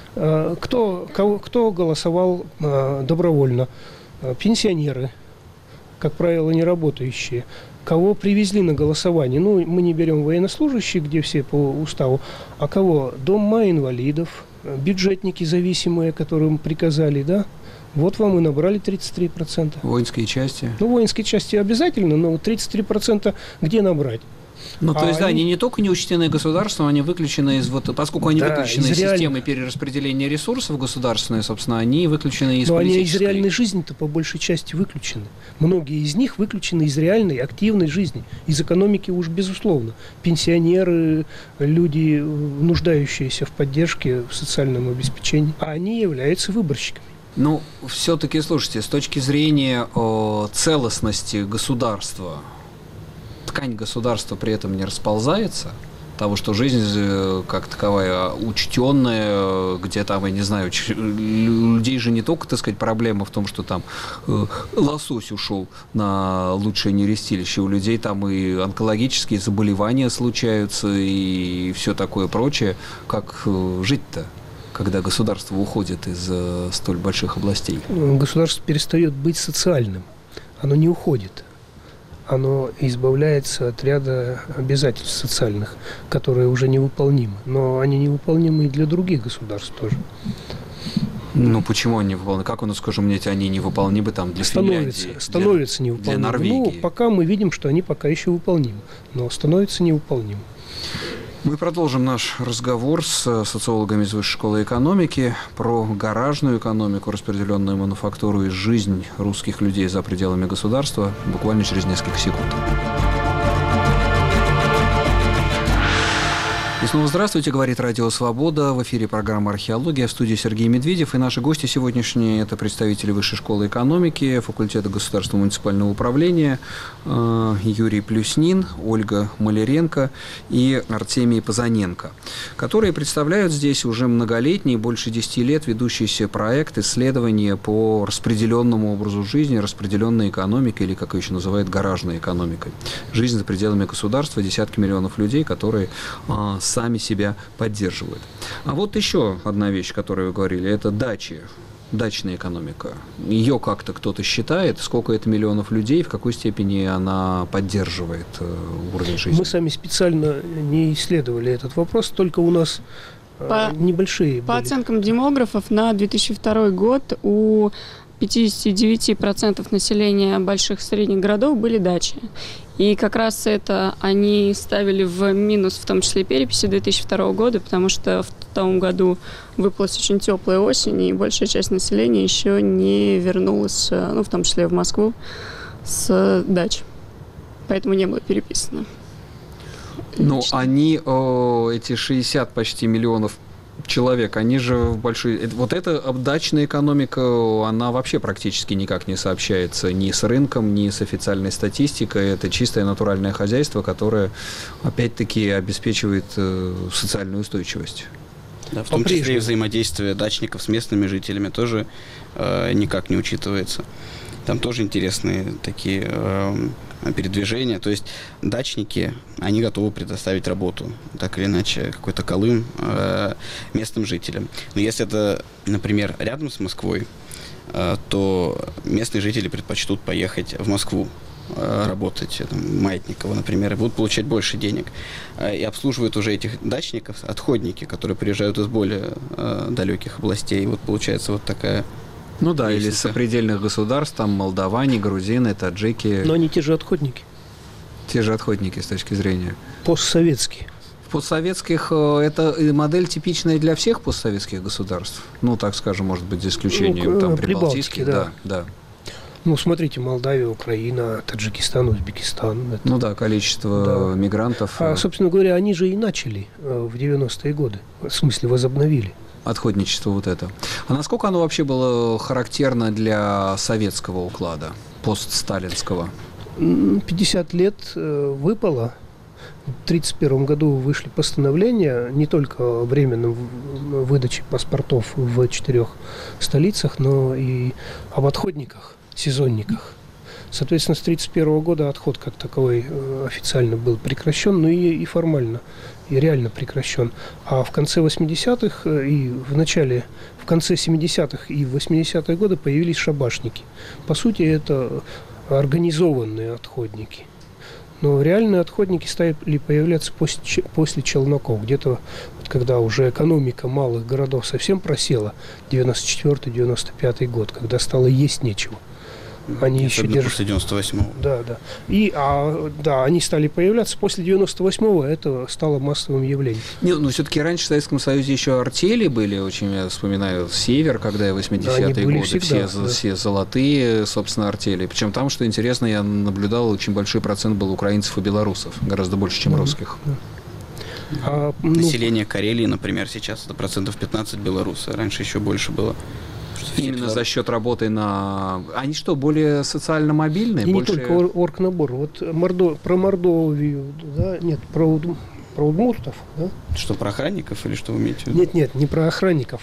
Кто голосовал добровольно? Пенсионеры, как правило, не работающие. Кого привезли на голосование? Ну, мы не берем военнослужащих, где все по уставу, а кого? Дома инвалидов, бюджетники зависимые, которым приказали, да? Вот вам и набрали 33%. Воинские части? Ну, воинские части обязательно, но 33% где набрать? Ну, то есть, да, они не только не учтены государством, они выключены из поскольку они выключены из системы перераспределения ресурсов государственной, собственно, они выключены из политической. Но они из реальной жизни-то по большей части выключены. Многие из них выключены из реальной, активной жизни, из экономики уж безусловно. Пенсионеры, люди, нуждающиеся в поддержке, в социальном обеспечении, а они являются выборщиками. Ну, все-таки, слушайте, с точки зрения целостности государства, ткань государства при этом не расползается, того, что жизнь как таковая учтенная, где там, я не знаю, людей же не только, так сказать, проблема в том, что там лосось ушел на лучшее нерестилище, у людей там и онкологические заболевания случаются, и все такое прочее. Как жить-то, когда государство уходит из столь больших областей? Государство перестает быть социальным. Оно не уходит. Оно избавляется от ряда обязательств социальных, которые уже невыполнимы. Но они невыполнимы и для других государств тоже. Ну, почему они невыполнимы? Как у нас, скажем, мне, они невыполнимы там для Финляндии? Становятся невыполнимы. Для Норвегии? Ну, пока мы видим, что они пока еще выполнимы. Но становятся невыполнимы. Мы продолжим наш разговор с социологами из Высшей школы экономики про гаражную экономику, распределенную мануфактуру и жизнь русских людей за пределами государства буквально через несколько секунд. И снова здравствуйте, говорит Радио Свобода. В эфире программа «Археология», в студии Сергей Медведев. И наши гости сегодняшние – это представители Высшей школы экономики, факультета государственного муниципального управления Юрий Плюснин, Ольга Маляренко и Артемий Позаненко, которые представляют здесь уже многолетний, больше 10 лет ведущийся проект исследования по распределенному образу жизни, распределенной экономикой, или, как ее еще называют, гаражной экономикой. Жизнь за пределами государства, десятки миллионов людей, которые сами себя поддерживают. А вот еще одна вещь, о которой вы говорили, это дачи, дачная экономика. Ее как-то кто-то считает, сколько это миллионов людей, в какой степени она поддерживает уровень жизни? Мы сами специально не исследовали этот вопрос, только у нас небольшие По были. оценкам демографов, на 2002 год у 59% населения больших и средних городов были дачи. И как раз это они ставили в минус, в том числе переписи 2002 года, потому что в том году выпалась очень теплая осень, и большая часть населения еще не вернулась, ну, в том числе в Москву, с дач. Поэтому не было переписано. Ну, они, эти 60 почти миллионов человек, они же в большой... Вот эта дачная экономика, она вообще практически никак не сообщается ни с рынком, ни с официальной статистикой. Это чистое натуральное хозяйство, которое, опять-таки, обеспечивает социальную устойчивость. Да, в том числе и взаимодействие дачников с местными жителями тоже никак не учитывается. Там тоже интересные такие передвижения. То есть дачники, они готовы предоставить работу, так или иначе, какой-то колым местным жителям. Но если это, например, рядом с Москвой, то местные жители предпочтут поехать в Москву работать, там, Маятниково, например, и будут получать больше денег. И обслуживают уже этих дачников отходники, которые приезжают из более далеких областей. И вот получается вот такая... Ну да, или с сопредельных государств, там молдаване, грузины, таджики. Но они те же отходники. Те же отходники с точки зрения. Постсоветские. В постсоветских это модель типичная для всех постсоветских государств. Ну, так скажем, может быть, за исключением там прибалтийских. Да. Ну, смотрите, Молдавия, Украина, Таджикистан, Узбекистан. Ну да, количество мигрантов. Собственно говоря, они же и начали в 90-е годы. В смысле, возобновили. Отходничество вот это. А насколько оно вообще было характерно для советского уклада, постсталинского? 50 лет выпало. В 1931 году вышли постановления не только о временном выдаче паспортов в 4 столицах, но и об отходниках, сезонниках. Соответственно, с 1931 года отход как таковой официально был прекращен, но и формально, и реально прекращен. А в конце 80-х и в конце 70-х и 80-е годы появились шабашники. По сути, это организованные отходники. Но реальные отходники стали появляться после Челноков. Где-то, вот, когда уже экономика малых городов совсем просела, 94-95 год, когда стало есть нечего. Они еще держат. После 98-го. Да. Они стали появляться. После 98-го это стало массовым явлением. Но все-таки раньше в Советском Союзе еще артели были, очень, я вспоминаю, «Север», когда 80-е годы, всегда, все золотые, собственно, артели. Причем там, что интересно, я наблюдал, очень большой процент был украинцев и белорусов, гораздо больше, чем русских. Население Карелии, например, сейчас это 15% белорусы, раньше еще больше было. Именно за счет работы на... Они что, более социально мобильные? И больше... не только оргнабор. Вот про Мордовию, да? Нет, про удмуртов, да? Что, про охранников или что вы имеете в виду? Нет, не про охранников.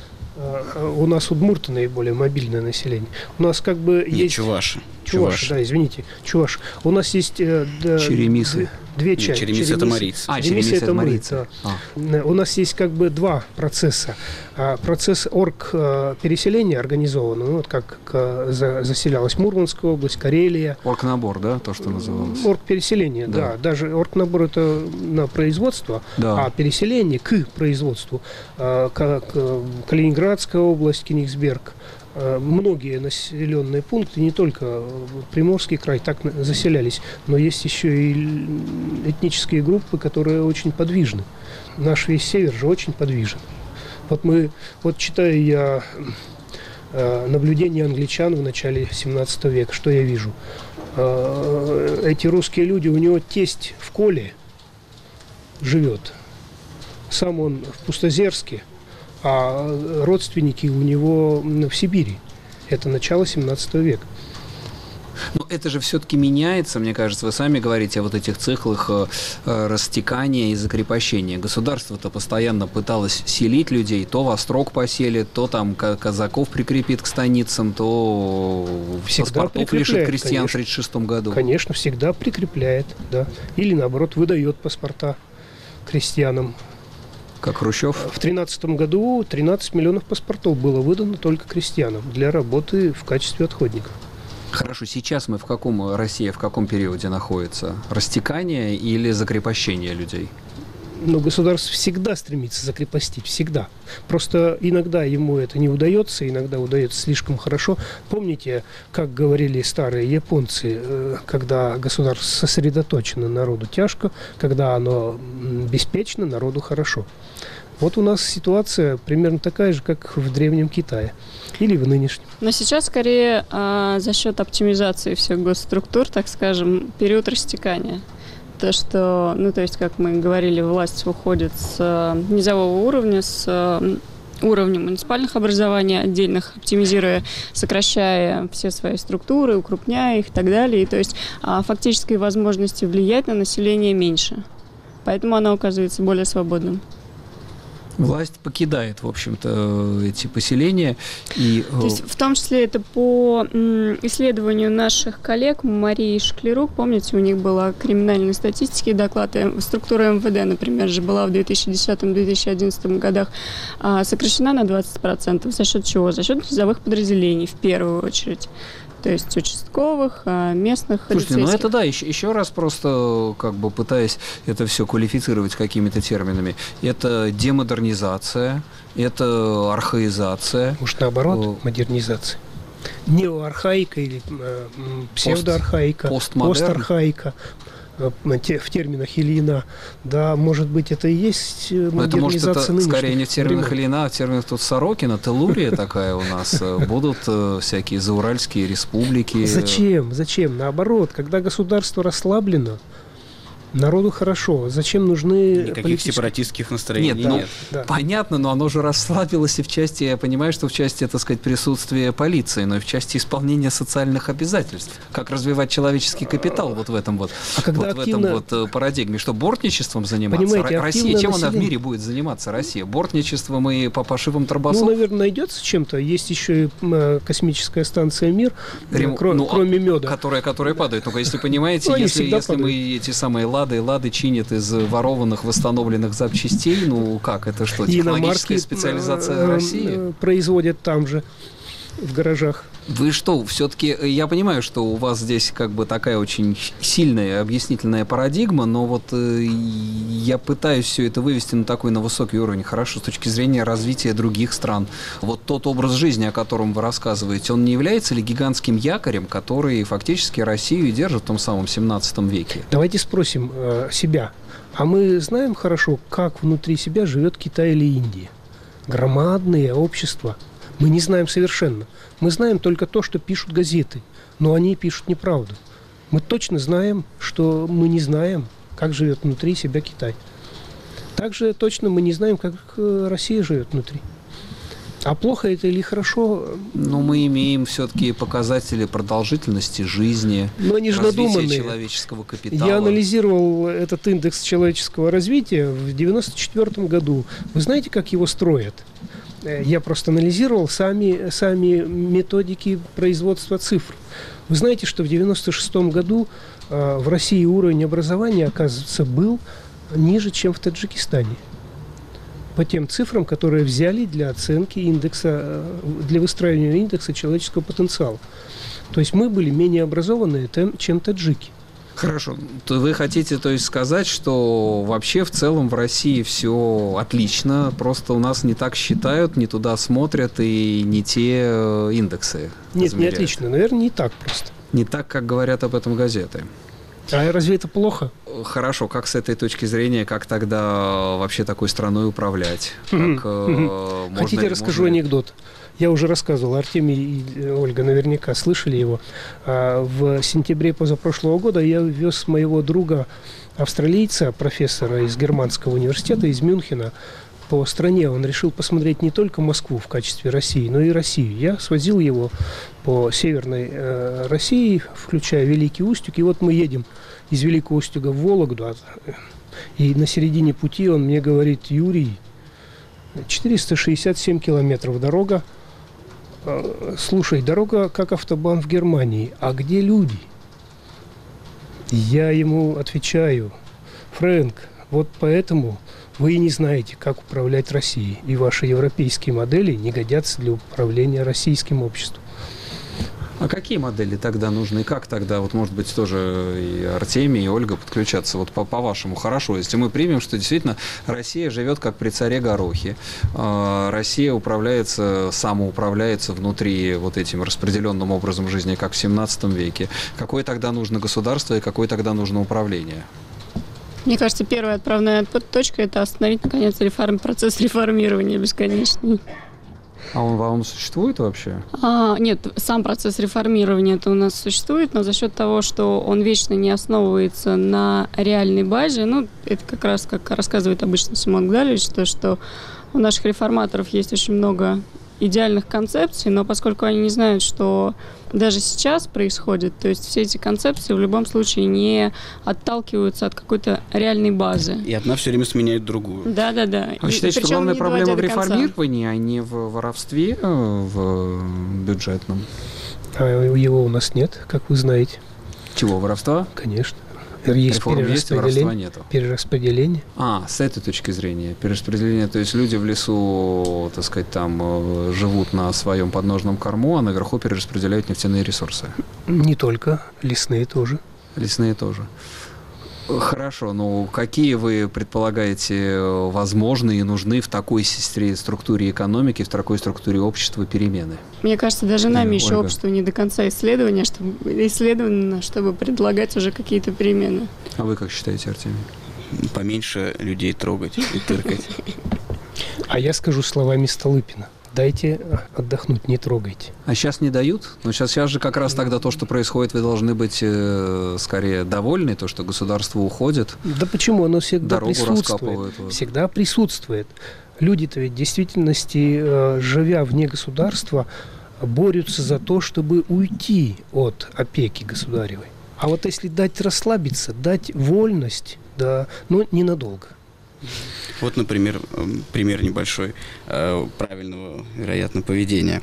У нас удмурты наиболее мобильное население. У нас как бы есть... Чуваши. Чуваши, да, извините. Чуваши. У нас есть... Черемисы. Две части. Черемисы это марийцы. Черемисы это марийцы. Да. У нас есть как бы два процесса. Процесс оргпереселения организованный, вот как заселялась Мурманская область, Карелия. Оргнабор, да, то, что называлось? Оргпереселение, да. Даже оргнабор это на производство, а переселение к производству. Калининградская область, Кенигсберг. Многие населенные пункты, не только Приморский край, так заселялись, но есть еще и этнические группы, которые очень подвижны. Наш весь север же очень подвижен. Вот читаю я наблюдения англичан в начале 17 века, что я вижу. Эти русские люди, у него тесть в Коле живет, сам он в Пустозерске, а родственники у него в Сибири. Это начало 17 века. Но это же все-таки меняется, мне кажется. Вы сами говорите о вот этих циклах растекания и закрепощения. Государство-то постоянно пыталось селить людей. То в Острог поселит, то там казаков прикрепит к станицам, то паспортов лишит крестьян в 1936 году. Конечно, всегда прикрепляет, да. Или, наоборот, выдает паспорта крестьянам. Как Хрущев? В 2013 году 13 миллионов паспортов было выдано только крестьянам для работы в качестве отходников. Хорошо, сейчас Россия в каком периоде находится? Растекание или закрепощение людей? Но государство всегда стремится закрепостить, всегда. Просто иногда ему это не удается, иногда удается слишком хорошо. Помните, как говорили старые японцы, когда государство сосредоточено, народу тяжко, когда оно беспечно, народу хорошо. Вот у нас ситуация примерно такая же, как в Древнем Китае или в нынешнем. Но сейчас скорее за счет оптимизации всех госструктур, так скажем, период растекания. То, что, то есть, как мы говорили, власть уходит с низового уровня, с уровня муниципальных образований отдельных, оптимизируя, сокращая все свои структуры, укрупняя их и так далее. И, то есть фактической возможности влиять на население меньше. Поэтому оно оказывается более свободным. Власть покидает, в общем-то, эти поселения. То есть, в том числе это по исследованию наших коллег Марии Шклерук. Помните, у них была криминальные статистики, доклады. Структура МВД, например, же была в 2010-2011 годах сокращена на 20%. За счет чего? За счет низовых подразделений, в первую очередь. То есть участковых, местных. Слушайте, это да, еще раз просто пытаясь это все квалифицировать какими-то терминами. Это демодернизация, это архаизация. Может, наоборот, модернизация. Неоархаика или псевдоархаика, постархаика. В терминах Ильина, да, может быть, это и есть модернизация нынешних. Это скорее не в терминах Ильина, а в терминах тут Сорокина, Телурия такая у нас. Будут всякие зауральские республики. Зачем? Наоборот, когда государство расслаблено, народу хорошо. Зачем нужны никаких сепаратистских настроений? Нет. Понятно, но оно же расслабилось и в части, я понимаю, что в части, так сказать, присутствия полиции, но и в части исполнения социальных обязательств. Как развивать человеческий капитал вот в этом этом парадигме, что бортничеством заниматься. Россия, чем она в мире будет заниматься, Россия? Бортничеством и пошивом торбосов? Наверное, найдется чем-то. Есть еще и космическая станция «Мир», кроме меда. Которая падает. Только если понимаете, если мы эти самые лады чинят из ворованных, восстановленных запчастей. Это что, технологическая специализация России? Производят там же. в гаражах. Вы что, все-таки, я понимаю, что у вас здесь как бы такая очень сильная объяснительная парадигма, но вот я пытаюсь все это вывести на высокий уровень. Хорошо, с точки зрения развития других стран. Вот тот образ жизни, о котором вы рассказываете, он не является ли гигантским якорем, который фактически Россию держит в том самом 17 веке? Давайте спросим себя. А мы знаем хорошо, как внутри себя живет Китай или Индия? Громадные общества. Мы не знаем совершенно. Мы знаем только то, что пишут газеты. Но они пишут неправду. Мы точно знаем, что мы не знаем, как живет внутри себя Китай. Также точно мы не знаем, как Россия живет внутри. А плохо это или хорошо? Но мы имеем все-таки показатели продолжительности жизни, развития человеческого капитала. Я анализировал этот индекс человеческого развития в 1994 году. Вы знаете, как его строят? Я просто анализировал сами методики производства цифр. Вы знаете, что в 1996 году в России уровень образования, оказывается, был ниже, чем в Таджикистане. По тем цифрам, которые взяли для оценки индекса, для выстраивания индекса человеческого потенциала. То есть мы были менее образованные, чем таджики. Хорошо. То вы хотите, то есть, сказать, что вообще в целом в России все отлично, просто у нас не так считают, не туда смотрят и не те индексы Нет, измеряют. Не отлично. Наверное, не так просто. Не так, как говорят об этом газеты. А разве это плохо? Хорошо, как с этой точки зрения, как тогда вообще такой страной управлять? Хотите, расскажу анекдот? Я уже рассказывал, Артемий и Ольга наверняка слышали его. В сентябре позапрошлого года я вез моего друга, австралийца, профессора из Германского университета, из Мюнхена, по стране. Он решил посмотреть не только Москву в качестве России, но и Россию. Я свозил его по северной России, включая Великий Устюг. И вот мы едем из Великого Устюга в Вологду. И на середине пути он мне говорит: Юрий, 467 километров дорога. Слушай, дорога как автобан в Германии. А где люди? Я ему отвечаю: Фрэнк, вот поэтому вы и не знаете, как управлять Россией. И ваши европейские модели не годятся для управления российским обществом. А какие модели тогда нужны? Как тогда, вот, может быть, тоже и Артемий, и Ольга подключаться? Вот по-вашему, хорошо, если мы примем, что действительно Россия живет как при царе Горохе, Россия самоуправляется внутри вот этим распределенным образом жизни, как в 17 веке. Какое тогда нужно государство и какое тогда нужно управление? Мне кажется, первая отправная точка – это остановить, наконец, процесс реформирования бесконечный. А он существует вообще? Нет, сам процесс реформирования это у нас существует, но за счет того, что он вечно не основывается на реальной базе, это как раз, как рассказывает обычно Симон Гдалевич, то, что у наших реформаторов есть очень много идеальных концепций, но поскольку они не знают, что даже сейчас происходит, то есть все эти концепции в любом случае не отталкиваются от какой-то реальной базы. И одна все время сменяет другую. Да. Вы считаете, что главная проблема в реформировании, а не в воровстве в бюджетном? А его у нас нет, как вы знаете. Чего, воровства? Конечно. Есть перераспределение. С этой точки зрения. Перераспределение, то есть люди в лесу, так сказать, там живут на своем подножном корму, а наверху перераспределяют нефтяные ресурсы. Не только, лесные тоже. Лесные тоже. Хорошо, какие вы предполагаете возможны и нужны в такой структуре экономики, в такой структуре общества перемены? Мне кажется, даже нами еще общество не до конца исследовано, чтобы предлагать уже какие-то перемены. А вы как считаете, Артемий? Поменьше людей трогать и тыркать. А я скажу словами Столыпина: дайте отдохнуть, не трогайте. А сейчас не дают? Сейчас же как раз тогда то, что происходит, вы должны быть скорее довольны, то, что государство уходит. Да почему? Оно всегда присутствует. Всегда присутствует. Люди-то ведь в действительности, живя вне государства, борются за то, чтобы уйти от опеки государевой. А вот если дать расслабиться, дать вольность, ненадолго. Вот, например, пример небольшой правильного, вероятно, поведения.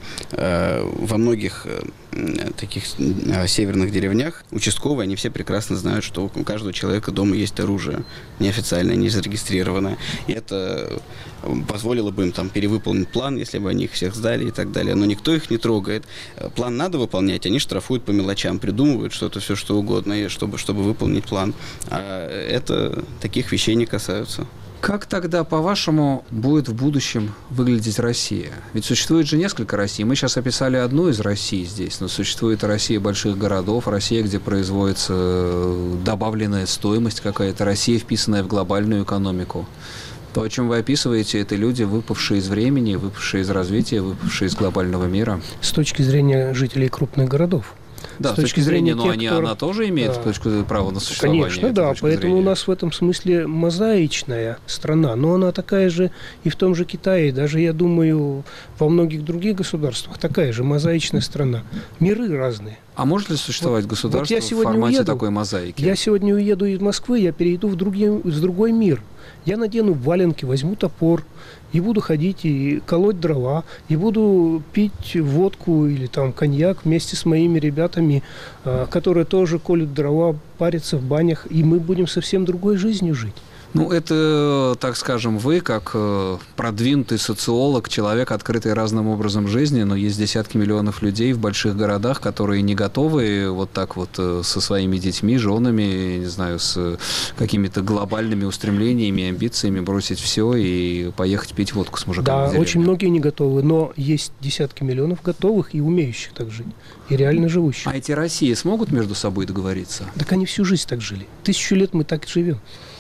Во многих таких северных деревнях участковые, они все прекрасно знают, что у каждого человека дома есть оружие, неофициальное, не зарегистрированное. И это позволило бы им там перевыполнить план, если бы они их всех сдали и так далее. Но никто их не трогает. План надо выполнять, они штрафуют по мелочам, придумывают что-то, все что угодно, чтобы выполнить план. А это таких вещей не касаются. Как тогда, по-вашему, будет в будущем выглядеть Россия? Ведь существует же несколько Россий. Мы сейчас описали одну из Россий здесь, но существует Россия больших городов, Россия, где производится добавленная стоимость какая-то, Россия, вписанная в глобальную экономику. То, о чем вы описываете, это люди, выпавшие из времени, выпавшие из развития, выпавшие из глобального мира. С точки зрения жителей крупных городов. Да, с точки зрения, но она тоже имеет право на существование. Конечно, да, поэтому у нас в этом смысле мозаичная страна, но она такая же и в том же Китае, даже, я думаю, во многих других государствах такая же мозаичная страна. Миры разные. А может ли существовать государство в формате такой мозаики? Я сегодня уеду из Москвы, я перейду в другой мир. Я надену валенки, возьму топор и буду ходить и колоть дрова, и буду пить водку или там коньяк вместе с моими ребятами, которые тоже колют дрова, парятся в банях, и мы будем совсем другой жизнью жить. Ну, это, так скажем, вы, как продвинутый социолог, человек, открытый разным образом жизни, но есть десятки миллионов людей в больших городах, которые не готовы вот так вот со своими детьми, женами, не знаю, с какими-то глобальными устремлениями, амбициями бросить все и поехать пить водку с мужиками. Да, очень многие не готовы, но есть десятки миллионов готовых и умеющих так жить, и реально живущих. А эти России смогут между собой договориться? Так они всю жизнь так жили. 1000 лет мы так и живем.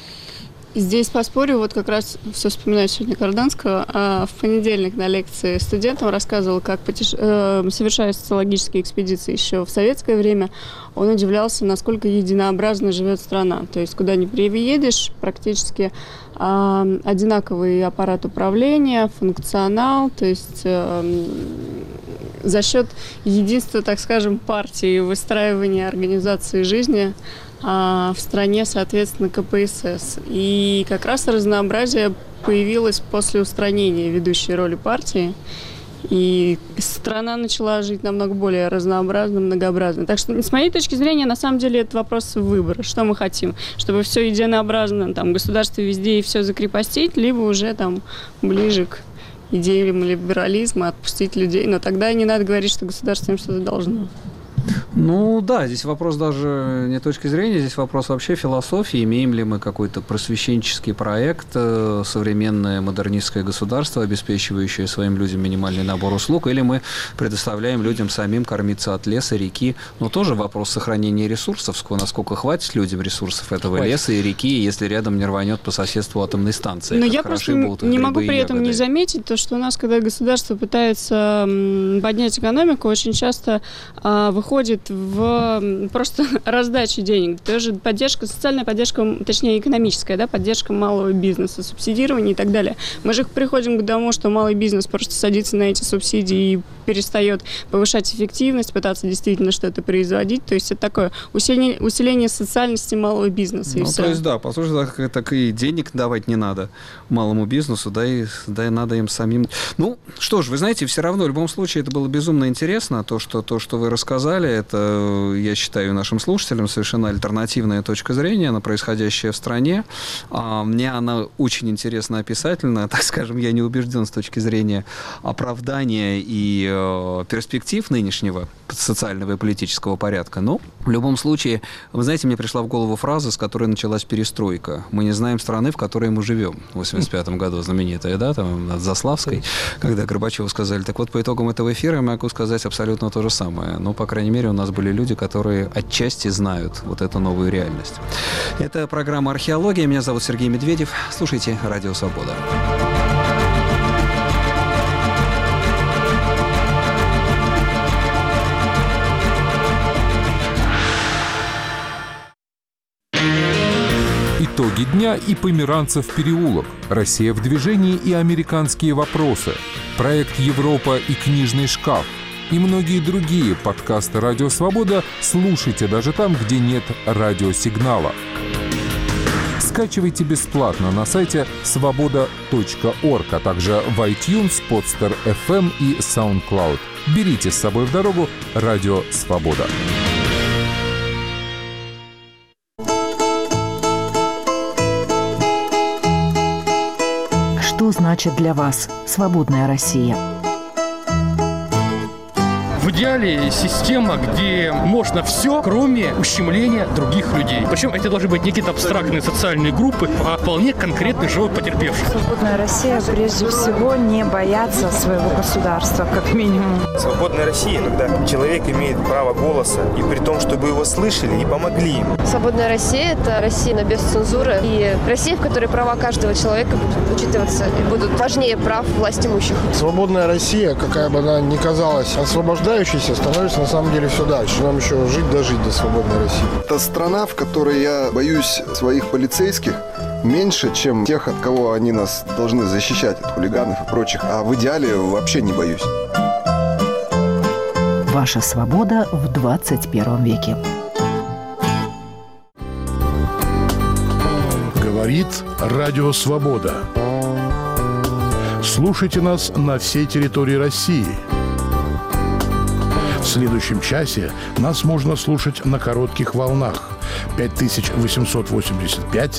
Здесь поспорю, вот как раз все вспоминаю сегодня Карданского. В понедельник на лекции студентам рассказывал, как совершая социологические экспедиции еще в советское время, он удивлялся, насколько единообразно живет страна. То есть, куда ни приедешь, практически одинаковый аппарат управления, функционал, то есть за счет единства, так скажем, партии, выстраивания организации жизни в стране, соответственно, КПСС. И как раз разнообразие появилось после устранения ведущей роли партии. И страна начала жить намного более разнообразно, многообразно. Так что, с моей точки зрения, на самом деле, это вопрос выбора. Что мы хотим? Чтобы все единообразно, там, государство везде и все закрепостить, либо уже там ближе к идеям либерализма отпустить людей. Но тогда не надо говорить, что государство им что-то должно. Ну да, здесь вопрос даже не точки зрения, здесь вопрос вообще философии. Имеем ли мы какой-то просвещенческий проект, современное модернистское государство, обеспечивающее своим людям минимальный набор услуг, или мы предоставляем людям самим кормиться от леса, реки. Но тоже вопрос сохранения ресурсов, насколько хватит людям ресурсов этого леса и реки, если рядом не рванет по соседству атомной станции. Но я просто не могу при этом не заметить то, что у нас, когда государство пытается поднять экономику, очень часто выходит в просто раздачу денег. Тоже поддержка, социальная поддержка, точнее экономическая, да, поддержка малого бизнеса, субсидирование и так далее. Мы же приходим к тому, что малый бизнес просто садится на эти субсидии и перестает повышать эффективность, пытаться действительно что-то производить. То есть это такое усиление социальности малого бизнеса. Ну, то есть, да, по сути, так и денег давать не надо малому бизнесу, да и надо им самим. Ну, что ж, вы знаете, все равно в любом случае это было безумно интересно, то, что вы рассказали. Это, я считаю, нашим слушателям совершенно альтернативная точка зрения на происходящее в стране. Мне она очень интересна описательно. Так скажем, я не убежден с точки зрения оправдания и перспектив нынешнего социального и политического порядка. Но в любом случае, вы знаете, мне пришла в голову фраза, с которой началась перестройка. Мы не знаем страны, в которой мы живем. В 1985 году знаменитая, да, там, над Заславской, когда Горбачеву сказали. Так вот, по итогам этого эфира я могу сказать абсолютно то же самое. Но, по крайней мере, у нас были люди, которые отчасти знают вот эту новую реальность. Это программа «Археология». Меня зовут Сергей Медведев. Слушайте «Радио Свобода». Итоги дня и Померанцев переулок. Россия в движении и американские вопросы. Проект «Европа» и книжный шкаф. И многие другие подкасты «Радио Свобода» слушайте даже там, где нет радиосигнала. скачивайте бесплатно на сайте svoboda.org, а также в iTunes, Podster FM и SoundCloud. Берите с собой в дорогу радио «Свобода». Что значит для вас свободная Россия? В идеале система, где можно все, кроме ущемления других людей. Причем это должны быть не какие-то абстрактные социальные группы, а вполне конкретный живой потерпевший. Свободная Россия прежде всего не бояться своего государства, как минимум. Свободная Россия, когда человек имеет право голоса, и при том, чтобы его слышали и помогли ему. Свободная Россия – это Россия без цензуры и Россия, в которой права каждого человека будут учитываться и будут важнее прав власть имущих. Свободная Россия, какая бы она ни казалась освобождающейся, становится на самом деле все дальше. Нам еще жить до свободной России. Это страна, в которой я боюсь своих полицейских меньше, чем тех, от кого они нас должны защищать, от хулиганов и прочих. А в идеале вообще не боюсь. Ваша свобода в 21 веке. Говорит Радио Свобода. Слушайте нас на всей территории России. В следующем часе нас можно слушать на коротких волнах 5885,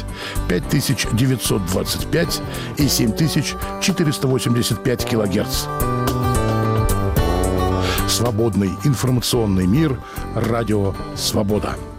5925 и 7485 килогерц. Свободный информационный мир. Радио «Свобода».